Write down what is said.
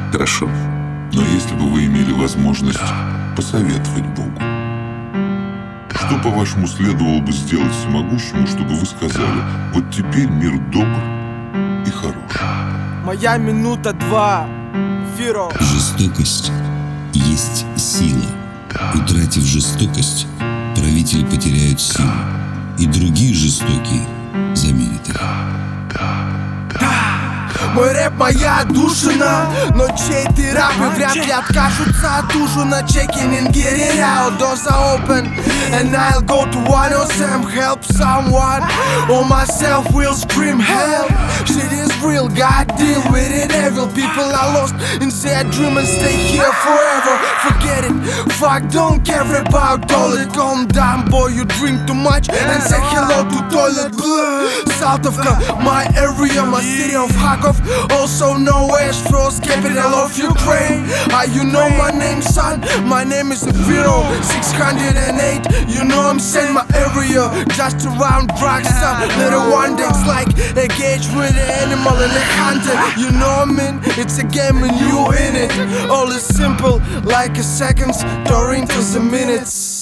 Хорошо. Но если бы вы имели возможность посоветовать Богу, что, по-вашему, следовало бы сделать всемогущему, чтобы вы сказали: вот теперь мир добр и хорош? Моя минута 2. Фиро. Жестокость есть сила. Утратив жестокость, правители потеряют силу, и другие жестокие заменят их. Мой рэп моя отдушина, но чей ты раб и вряд ли откажутся от ужина. Checking in, get it out, doors are open, and I'll go to 107, help someone, or myself will scream help. Shit is real, God deal with it. Evil people are lost in their dream and stay here forever. Forget it, fuck, don't care about all it. Calm down, boy, you drink too much and say hello to toilet. Saltovka, my area, my city of Kharkov, also known as first capital of Ukraine. You know my name, son? My name is Viro 608. You know I'm saying my area, just around drugs. Little one that's like a cage with an animal and a hunter. You know what I mean? It's a game and you in it. All is simple, like a seconds, turn into the minutes.